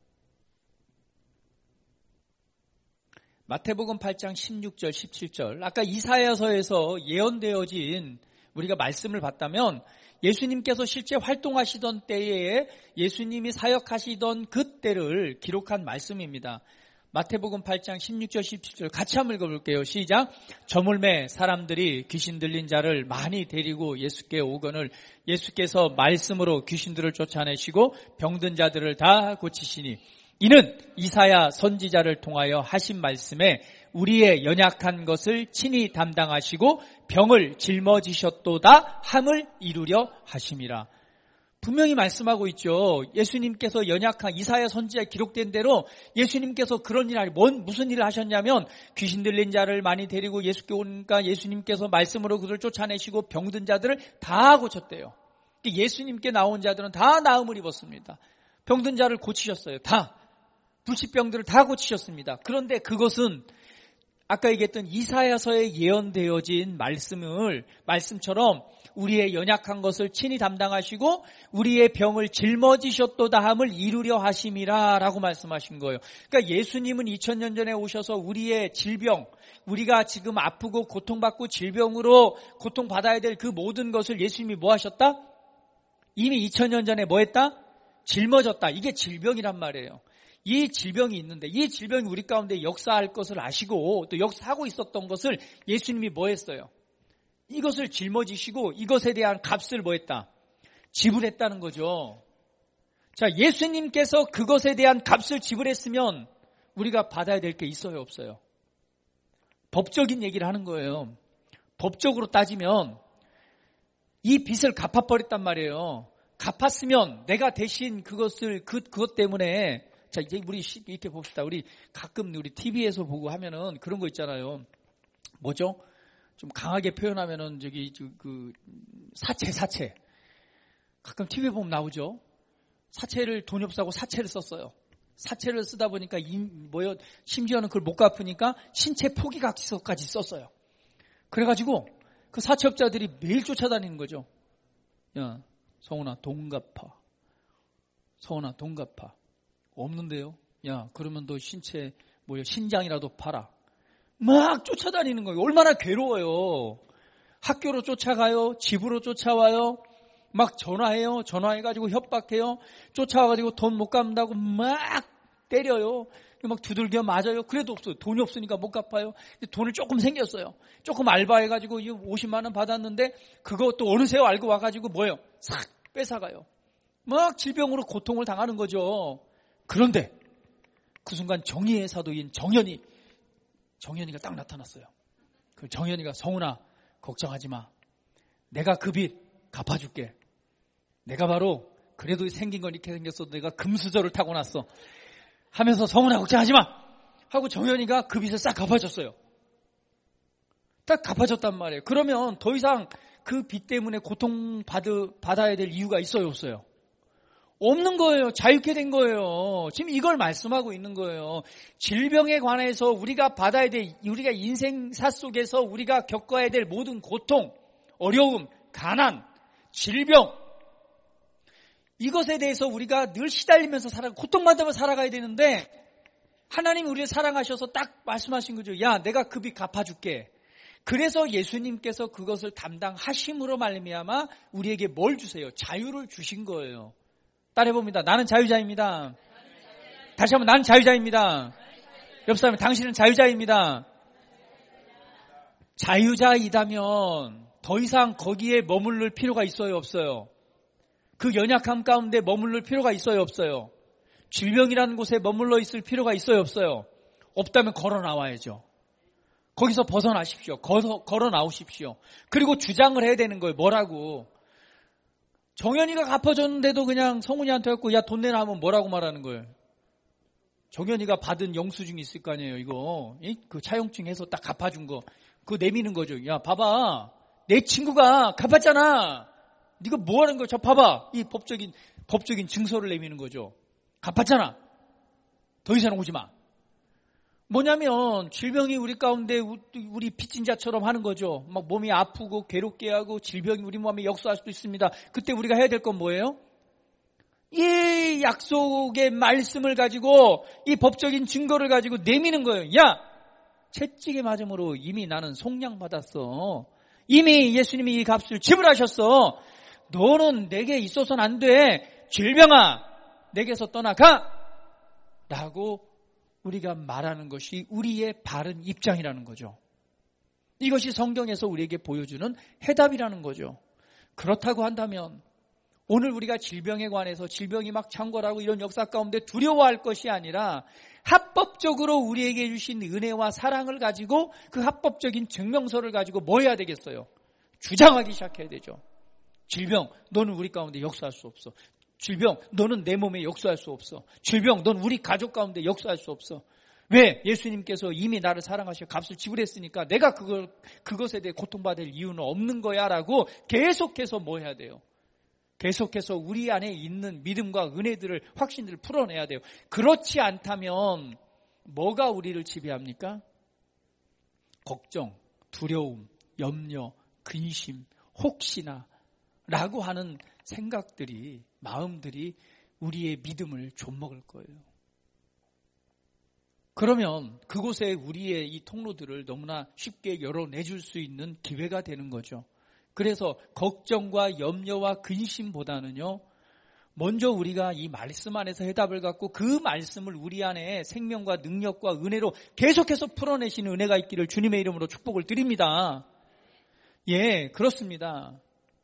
마태복음 팔 장 십육 절 십칠 절. 아까 이사야서에서 예언되어진 우리가 말씀을 봤다면 예수님께서 실제 활동하시던 때에 예수님이 사역하시던 그때를 기록한 말씀입니다. 마태복음 팔 장 십육 절 십칠 절 같이 한번 읽어볼게요. 시작. 저물매 사람들이 귀신 들린 자를 많이 데리고 예수께 오거늘 예수께서 말씀으로 귀신들을 쫓아내시고 병든 자들을 다 고치시니 이는 이사야 선지자를 통하여 하신 말씀에 우리의 연약한 것을 친히 담당하시고 병을 짊어지셨도다 함을 이루려 하심이라. 분명히 말씀하고 있죠. 예수님께서 연약한 이사야 선지자에 기록된 대로 예수님께서 그런 일을 뭔 무슨 일을 하셨냐면 귀신 들린 자를 많이 데리고 예수께 오니까 예수님께서 말씀으로 그들을 쫓아내시고 병든 자들을 다 고쳤대요. 예수님께 나온 자들은 다 나음을 입었습니다. 병든 자를 고치셨어요. 다. 불치병들을 다 고치셨습니다. 그런데 그것은 아까 얘기했던 이사야서에 예언되어진 말씀을 말씀처럼 우리의 연약한 것을 친히 담당하시고 우리의 병을 짊어지셨도다 함을 이루려 하심이라 라고 말씀하신 거예요. 그러니까 예수님은 이천 년 전에 오셔서 우리의 질병, 우리가 지금 아프고 고통받고 질병으로 고통받아야 될 그 모든 것을 예수님이 뭐 하셨다? 이미 이천 년 전에 뭐 했다? 짊어졌다. 이게 질병이란 말이에요. 이 질병이 있는데 이 질병이 우리 가운데 역사할 것을 아시고 또 역사하고 있었던 것을 예수님이 뭐 했어요? 이것을 짊어지시고 이것에 대한 값을 뭐 했다? 지불했다는 거죠. 자, 예수님께서 그것에 대한 값을 지불했으면 우리가 받아야 될 게 있어요, 없어요? 법적인 얘기를 하는 거예요. 법적으로 따지면 이 빚을 갚아버렸단 말이에요. 갚았으면 내가 대신 그것을 그, 그것 때문에 자, 이제 우리 이렇게 봅시다. 우리 가끔 우리 티비에서 보고 하면은 그런 거 있잖아요. 뭐죠? 좀 강하게 표현하면은 저기 그 사채 사채. 가끔 티비에 보면 나오죠. 사채를 돈이 없다고 사채를 썼어요. 사채를 쓰다 보니까 이 뭐요? 심지어는 그걸 못 갚으니까 신체 포기각서까지 썼어요. 그래가지고 그 사채업자들이 매일 쫓아다니는 거죠. 야, 성훈아 돈 갚아. 성훈아 돈 갚아. 없는데요. 야, 그러면 너 신체 뭐야 신장이라도 팔아. 막 쫓아다니는 거예요. 얼마나 괴로워요. 학교로 쫓아가요. 집으로 쫓아와요. 막 전화해요. 전화해가지고 협박해요. 쫓아와가지고 돈 못 갚는다고 막 때려요. 막 두들겨 맞아요. 그래도 없어요. 돈이 없으니까 못 갚아요. 돈을 조금 생겼어요. 조금 알바해가지고 오십만 원 받았는데 그것도 어느새 알고 와가지고 뭐예요? 싹 뺏어가요. 막 질병으로 고통을 당하는 거죠. 그런데 그 순간 정의의 사도인 정연이 정연이가 딱 나타났어요. 그 정연이가 성훈아 걱정하지 마. 내가 그 빚 갚아줄게. 내가 바로 그래도 생긴 건 이렇게 생겼어도 내가 금수저를 타고났어. 하면서 성훈아 걱정하지 마. 하고 정연이가 그 빚을 싹 갚아줬어요. 딱 갚아줬단 말이에요. 그러면 더 이상 그 빚 때문에 고통받아야 될 이유가 있어요, 없어요? 없는 거예요. 자유케 된 거예요. 지금 이걸 말씀하고 있는 거예요. 질병에 관해서 우리가 받아야 될, 우리가 인생사 속에서 우리가 겪어야 될 모든 고통, 어려움, 가난, 질병, 이것에 대해서 우리가 늘 시달리면서 살아, 고통받으면서 살아가야 되는데 하나님이 우리를 사랑하셔서 딱 말씀하신 거죠. 야, 내가 그 빚 갚아줄게. 그래서 예수님께서 그것을 담당하심으로 말미암아 우리에게 뭘 주세요? 자유를 주신 거예요. 따라해봅니다. 나는 자유자입니다. 다시 한번 나는 자유자입니다. 옆 사람이 당신은 자유자입니다. 자유자이다면 더 이상 거기에 머무를 필요가 있어요, 없어요? 그 연약함 가운데 머무를 필요가 있어요, 없어요? 질병이라는 곳에 머물러 있을 필요가 있어요, 없어요? 없다면 걸어 나와야죠. 거기서 벗어나십시오. 걸어, 걸어 나오십시오. 그리고 주장을 해야 되는 거예요. 뭐라고? 정연이가 갚아줬는데도 그냥 성훈이한테 했고 야 돈 내놔 하면 뭐라고 말하는 거예요? 정연이가 받은 영수증이 있을 거 아니에요. 이거 그 차용증 해서 딱 갚아준 거 그거 내미는 거죠. 야 봐봐 내 친구가 갚았잖아. 네가 뭐 하는 거야? 저 봐봐 이 법적인 법적인 증서를 내미는 거죠. 갚았잖아. 더 이상 오지 마. 뭐냐면 질병이 우리 가운데 우리 빚진 자처럼 하는 거죠. 막 몸이 아프고 괴롭게 하고 질병이 우리 몸에 역수할 수도 있습니다. 그때 우리가 해야 될 건 뭐예요? 이 약속의 말씀을 가지고 이 법적인 증거를 가지고 내미는 거예요. 야! 채찍에 맞음으로 이미 나는 속량 받았어. 이미 예수님이 이 값을 지불하셨어. 너는 내게 있어서는 안 돼. 질병아 내게서 떠나가! 라고 우리가 말하는 것이 우리의 바른 입장이라는 거죠. 이것이 성경에서 우리에게 보여주는 해답이라는 거죠. 그렇다고 한다면 오늘 우리가 질병에 관해서 질병이 막 창궐하고 이런 역사 가운데 두려워할 것이 아니라 합법적으로 우리에게 주신 은혜와 사랑을 가지고 그 합법적인 증명서를 가지고 뭐 해야 되겠어요? 주장하기 시작해야 되죠. 질병, 너는 우리 가운데 역사할 수 없어. 질병, 너는 내 몸에 역사할 수 없어. 질병, 넌 우리 가족 가운데 역사할 수 없어. 왜? 예수님께서 이미 나를 사랑하셔 값을 지불했으니까 내가 그걸, 그것에 대해 고통받을 이유는 없는 거야 라고 계속해서 뭐 해야 돼요? 계속해서 우리 안에 있는 믿음과 은혜들을, 확신들을 풀어내야 돼요. 그렇지 않다면 뭐가 우리를 지배합니까? 걱정, 두려움, 염려, 근심, 혹시나 라고 하는 생각들이, 마음들이 우리의 믿음을 좀먹을 거예요. 그러면 그곳에 우리의 이 통로들을 너무나 쉽게 열어내줄 수 있는 기회가 되는 거죠. 그래서 걱정과 염려와 근심보다는요, 먼저 우리가 이 말씀 안에서 해답을 갖고 그 말씀을 우리 안에 생명과 능력과 은혜로 계속해서 풀어내시는 은혜가 있기를 주님의 이름으로 축복을 드립니다. 예, 그렇습니다.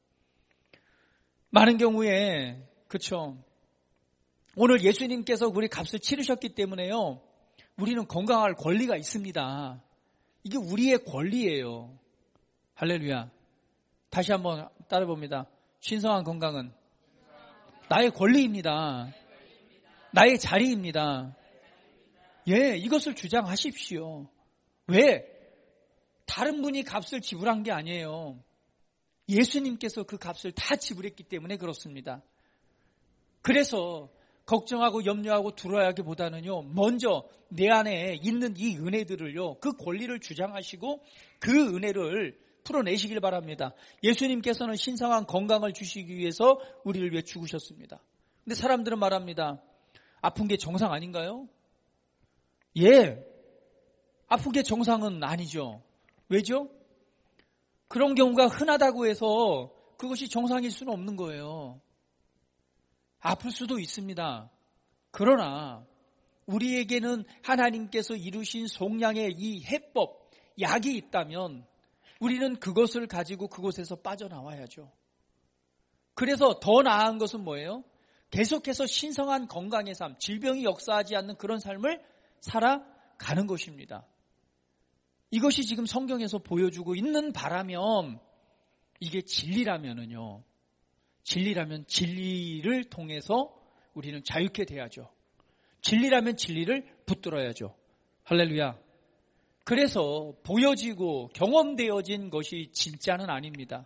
많은 경우에 그렇죠. 오늘 예수님께서 우리 값을 치르셨기 때문에요. 우리는 건강할 권리가 있습니다. 이게 우리의 권리예요. 할렐루야. 다시 한번 따라봅니다. 신성한 건강은 나의 권리입니다. 나의 자리입니다. 예, 이것을 주장하십시오. 왜? 다른 분이 값을 지불한 게 아니에요. 예수님께서 그 값을 다 지불했기 때문에 그렇습니다. 그래서 걱정하고 염려하고 두려워하기보다는요, 먼저 내 안에 있는 이 은혜들을요, 그 권리를 주장하시고 그 은혜를 풀어내시길 바랍니다. 예수님께서는 신성한 건강을 주시기 위해서 우리를 위해 죽으셨습니다. 근데 사람들은 말합니다. 아픈 게 정상 아닌가요? 예, 아픈 게 정상은 아니죠. 왜죠? 그런 경우가 흔하다고 해서 그것이 정상일 수는 없는 거예요. 아플 수도 있습니다. 그러나 우리에게는 하나님께서 이루신 속량의 이 해법, 약이 있다면 우리는 그것을 가지고 그곳에서 빠져나와야죠. 그래서 더 나은 것은 뭐예요? 계속해서 신성한 건강의 삶, 질병이 역사하지 않는 그런 삶을 살아가는 것입니다. 이것이 지금 성경에서 보여주고 있는 바라면 이게 진리라면은요. 진리라면 진리를 통해서 우리는 자유케 돼야죠. 진리라면 진리를 붙들어야죠. 할렐루야. 그래서 보여지고 경험되어진 것이 진짜는 아닙니다.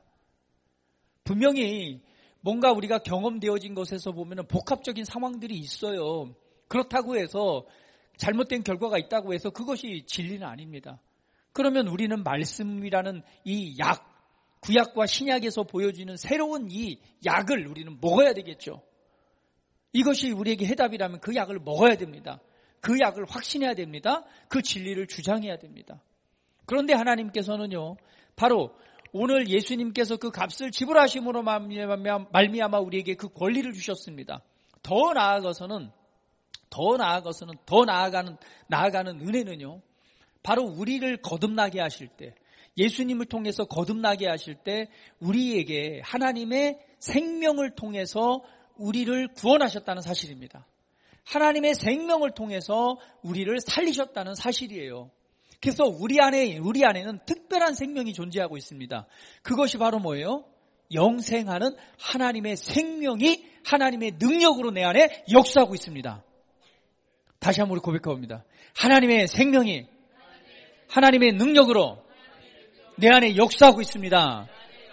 분명히 뭔가 우리가 경험되어진 것에서 보면 복합적인 상황들이 있어요. 그렇다고 해서 잘못된 결과가 있다고 해서 그것이 진리는 아닙니다. 그러면 우리는 말씀이라는 이 약, 구약과 신약에서 보여지는 새로운 이 약을 우리는 먹어야 되겠죠. 이것이 우리에게 해답이라면 그 약을 먹어야 됩니다. 그 약을 확신해야 됩니다. 그 진리를 주장해야 됩니다. 그런데 하나님께서는요, 바로 오늘 예수님께서 그 값을 지불하심으로 말미암아 우리에게 그 권리를 주셨습니다. 더 나아가서는, 더 나아가서는, 더 나아가는, 나아가는 은혜는요, 바로 우리를 거듭나게 하실 때, 예수님을 통해서 거듭나게 하실 때 우리에게 하나님의 생명을 통해서 우리를 구원하셨다는 사실입니다. 하나님의 생명을 통해서 우리를 살리셨다는 사실이에요. 그래서 우리 안에, 우리 안에는 특별한 생명이 존재하고 있습니다. 그것이 바로 뭐예요? 영생하는 하나님의 생명이 하나님의 능력으로 내 안에 역사하고 있습니다. 다시 한번 우리 고백합니다. 하나님의 생명이 하나님의 능력으로 내 안에 역사하고 있습니다.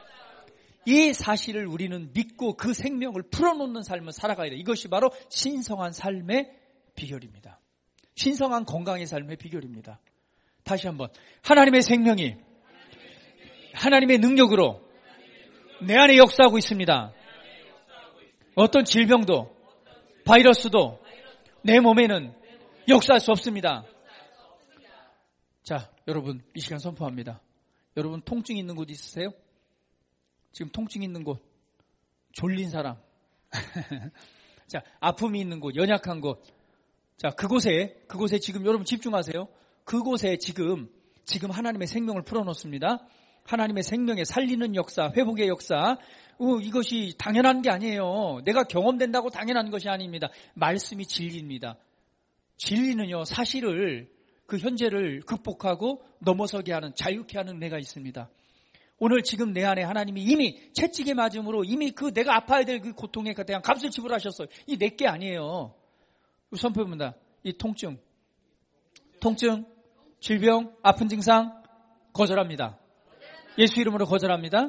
이 사실을 우리는 믿고 그 생명을 풀어놓는 삶을 살아가야 돼. 이것이 바로 신성한 삶의 비결입니다. 신성한 건강의 삶의 비결입니다. 다시 한번. 하나님의 생명이 하나님의 능력으로 내 안에 역사하고 있습니다. 어떤 질병도 바이러스도 내 몸에는 역사할 수 없습니다. 자, 여러분 이 시간 선포합니다. 여러분 통증 있는 곳 있으세요? 지금 통증 있는 곳, 졸린 사람, 자 아픔이 있는 곳, 연약한 곳, 자 그곳에 그곳에 지금 여러분 집중하세요. 그곳에 지금 지금 하나님의 생명을 풀어놓습니다. 하나님의 생명의 살리는 역사, 회복의 역사, 어, 이것이 당연한 게 아니에요. 내가 경험된다고 당연한 것이 아닙니다. 말씀이 진리입니다. 진리는요 사실을 그 현재를 극복하고 넘어서게 하는 자유케 하는 은혜가 있습니다. 오늘 지금 내 안에 하나님이 이미 채찍에 맞음으로 이미 그 내가 아파야 될 그 고통에 대한 값을 지불하셨어요. 이 내게 아니에요. 선포합니다. 이 통증, 통증, 질병, 아픈 증상 거절합니다. 예수 이름으로 거절합니다.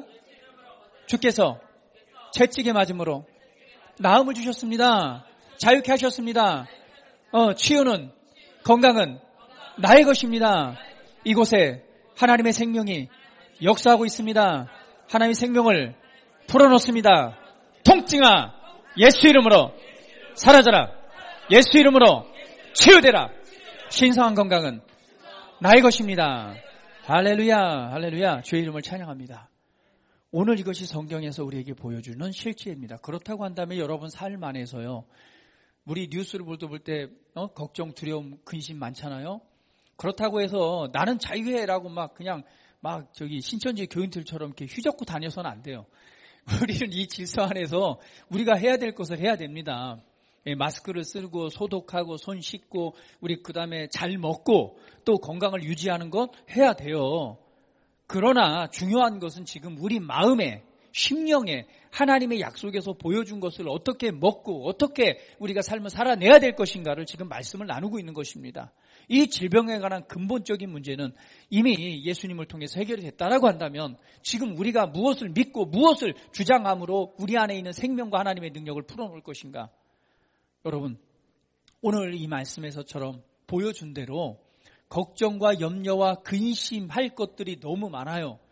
주께서 채찍에 맞음으로 나음을 주셨습니다. 자유케 하셨습니다. 어, 치유는, 건강은 나의 것입니다. 이곳에 하나님의 생명이 역사하고 있습니다. 하나님의 생명을 풀어놓습니다. 통증아, 예수 이름으로 사라져라. 예수 이름으로 치유되라. 신성한 건강은 나의 것입니다. 할렐루야, 할렐루야. 주의 이름을 찬양합니다. 오늘 이것이 성경에서 우리에게 보여주는 실체입니다. 그렇다고 한다면 여러분 삶 안에서요, 우리 뉴스를 볼 때 어? 걱정, 두려움, 근심 많잖아요. 그렇다고 해서 나는 자유해라고 막 그냥 막 저기 신천지 교인들처럼 이렇게 휘젓고 다녀서는 안 돼요. 우리는 이 질서 안에서 우리가 해야 될 것을 해야 됩니다. 예, 마스크를 쓰고 소독하고 손 씻고 우리 그 다음에 잘 먹고 또 건강을 유지하는 것 해야 돼요. 그러나 중요한 것은 지금 우리 마음에 심령에 하나님의 약속에서 보여준 것을 어떻게 먹고 어떻게 우리가 삶을 살아내야 될 것인가를 지금 말씀을 나누고 있는 것입니다. 이 질병에 관한 근본적인 문제는 이미 예수님을 통해서 해결이 됐다라고 한다면 지금 우리가 무엇을 믿고 무엇을 주장함으로 우리 안에 있는 생명과 하나님의 능력을 풀어놓을 것인가? 여러분, 오늘 이 말씀에서처럼 보여준 대로 걱정과 염려와 근심할 것들이 너무 많아요.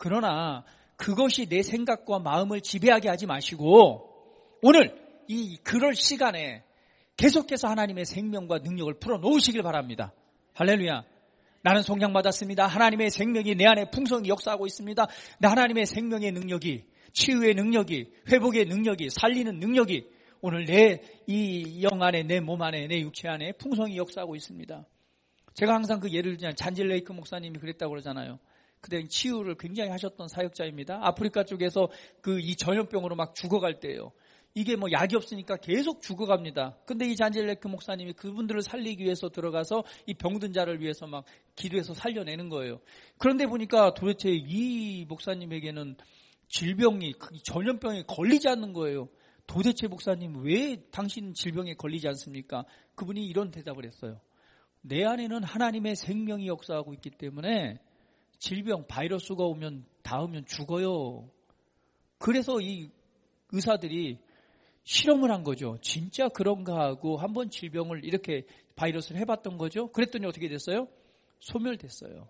그러나 그것이 내 생각과 마음을 지배하게 하지 마시고 오늘 이 그럴 시간에 계속해서 하나님의 생명과 능력을 풀어놓으시길 바랍니다. 할렐루야. 나는 속량받았습니다. 하나님의 생명이 내 안에 풍성히 역사하고 있습니다. 나 하나님의 생명의 능력이, 치유의 능력이, 회복의 능력이, 살리는 능력이 오늘 내 이 영 안에, 내 몸 안에, 내 육체 안에 풍성히 역사하고 있습니다. 제가 항상 그 예를 들면 잔질 레이크 목사님이 그랬다고 그러잖아요. 그때 치유를 굉장히 하셨던 사역자입니다. 아프리카 쪽에서 그 이 전염병으로 막 죽어갈 때예요. 이게 뭐 약이 없으니까 계속 죽어갑니다. 근데 이 잔질 레이크 목사님이 그분들을 살리기 위해서 들어가서 이 병든 자를 위해서 막 기도해서 살려내는 거예요. 그런데 보니까 도대체 이 목사님에게는 질병이, 전염병에 걸리지 않는 거예요. 도대체 목사님 왜 당신 질병에 걸리지 않습니까? 그분이 이런 대답을 했어요. 내 안에는 하나님의 생명이 역사하고 있기 때문에 질병, 바이러스가 오면 닿으면 죽어요. 그래서 이 의사들이 실험을 한 거죠. 진짜 그런가 하고 한번 질병을 이렇게 바이러스를 해봤던 거죠. 그랬더니 어떻게 됐어요? 소멸됐어요.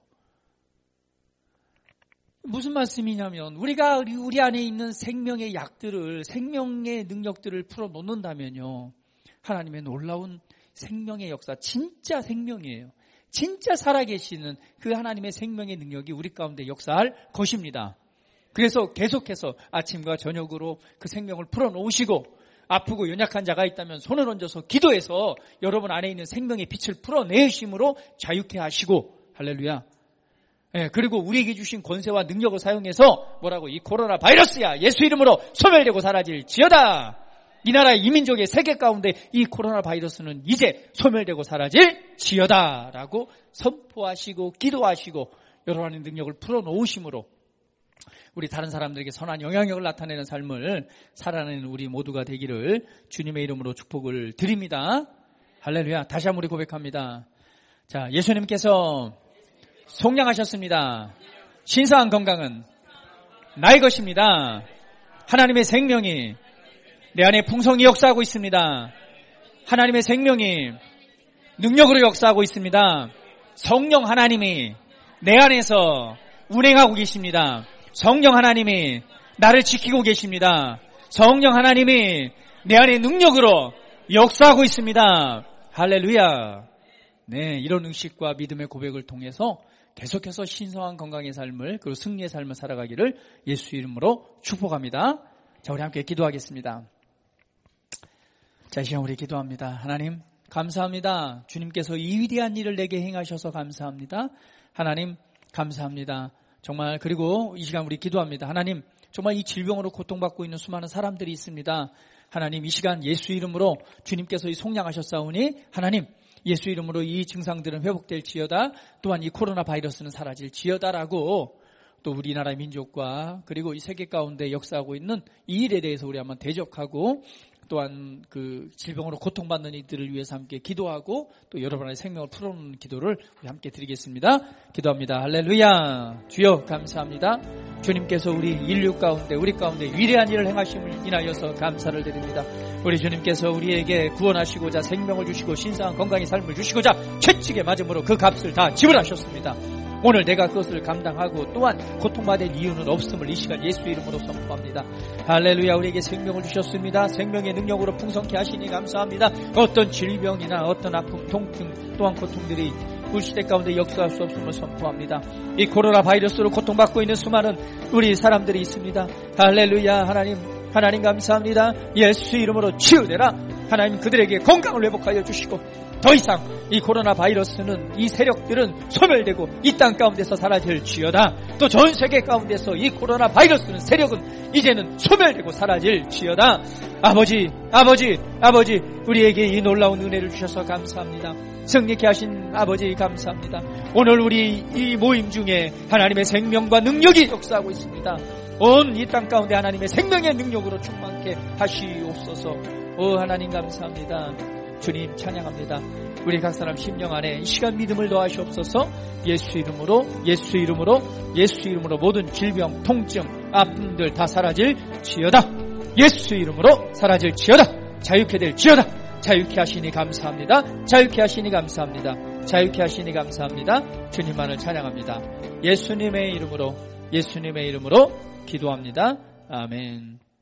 무슨 말씀이냐면 우리가 우리 안에 있는 생명의 약들을, 생명의 능력들을 풀어놓는다면요, 하나님의 놀라운 생명의 역사, 진짜 생명이에요. 진짜 살아계시는 그 하나님의 생명의 능력이 우리 가운데 역사할 것입니다. 그래서 계속해서 아침과 저녁으로 그 생명을 풀어놓으시고, 아프고 연약한 자가 있다면 손을 얹어서 기도해서 여러분 안에 있는 생명의 빛을 풀어내심으로 자유케 하시고, 할렐루야. 예, 그리고 우리에게 주신 권세와 능력을 사용해서 뭐라고, 이 코로나 바이러스야 예수 이름으로 소멸되고 사라질지어다. 이 나라 이민족의 세계 가운데 이 코로나 바이러스는 이제 소멸되고 사라질지어다 라고 선포하시고 기도하시고 여러분의 능력을 풀어놓으심으로 우리 다른 사람들에게 선한 영향력을 나타내는 삶을 살아내는 우리 모두가 되기를 주님의 이름으로 축복을 드립니다. 할렐루야. 다시 한번 우리 고백합니다. 자, 예수님께서 속량하셨습니다. 신성한 건강은 나의 것입니다. 하나님의 생명이 내 안에 풍성히 역사하고 있습니다. 하나님의 생명이 능력으로 역사하고 있습니다. 성령 하나님이 내 안에서 운행하고 계십니다. 성령 하나님이 나를 지키고 계십니다. 성령 하나님이 내 안에 능력으로 역사하고 있습니다. 할렐루야. 네, 이런 의식과 믿음의 고백을 통해서 계속해서 신성한 건강의 삶을, 그리고 승리의 삶을 살아가기를 예수 이름으로 축복합니다. 자, 우리 함께 기도하겠습니다. 자, 이 시간 우리 기도합니다. 하나님 감사합니다. 주님께서 이 위대한 일을 내게 행하셔서 감사합니다. 하나님 감사합니다. 정말, 그리고 이 시간 우리 기도합니다. 하나님, 정말 이 질병으로 고통받고 있는 수많은 사람들이 있습니다. 하나님, 이 시간 예수 이름으로 주님께서 이 속량하셨사오니 하나님, 예수 이름으로 이 증상들은 회복될지어다. 또한 이 코로나 바이러스는 사라질지어다라고 또 우리나라 민족과 그리고 이 세계 가운데 역사하고 있는 이 일에 대해서 우리 한번 대적하고, 또한 그 질병으로 고통받는 이들을 위해서 함께 기도하고 또 여러분의 생명을 풀어놓는 기도를 우리 함께 드리겠습니다. 기도합니다. 할렐루야. 주여 감사합니다. 주님께서 우리 인류 가운데, 우리 가운데 위대한 일을 행하심을 인하여서 감사를 드립니다. 우리 주님께서 우리에게 구원하시고자 생명을 주시고 신성한 건강의 삶을 주시고자 채찍에 맞음으로 그 값을 다 지불하셨습니다. 오늘 내가 그것을 감당하고 또한 고통받을 이유는 없음을 이 시간 예수 이름으로 선포합니다. 할렐루야. 우리에게 생명을 주셨습니다. 생명의 능력으로 풍성케 하시니 감사합니다. 어떤 질병이나 어떤 아픔, 통증, 또한 고통들이 우리 시대 가운데 역사할 수 없음을 선포합니다. 이 코로나 바이러스로 고통받고 있는 수많은 우리 사람들이 있습니다. 할렐루야. 하나님, 하나님 감사합니다. 예수 이름으로 치유되라. 하나님, 그들에게 건강을 회복하여 주시고 더 이상 이 코로나 바이러스는, 이 세력들은 소멸되고 이 땅 가운데서 사라질지어다. 또 전 세계 가운데서 이 코로나 바이러스는, 세력은 이제는 소멸되고 사라질지어다. 아버지, 아버지, 아버지, 우리에게 이 놀라운 은혜를 주셔서 감사합니다. 승리케 하신 아버지 감사합니다. 오늘 우리 이 모임 중에 하나님의 생명과 능력이 역사하고 있습니다. 온 이 땅 가운데 하나님의 생명의 능력으로 충만케 하시옵소서. 오 하나님 감사합니다. 주님 찬양합니다. 우리 각 사람 심령 안에 이 시간 믿음을 더하시옵소서. 예수 이름으로, 예수 이름으로, 예수 이름으로 모든 질병, 통증, 아픔들 다 사라질지어다. 예수 이름으로 사라질지어다. 자유케 될지어다. 자유케 하시니 감사합니다. 자유케 하시니 감사합니다. 자유케 하시니 감사합니다. 주님만을 찬양합니다. 예수님의 이름으로, 예수님의 이름으로 기도합니다. 아멘.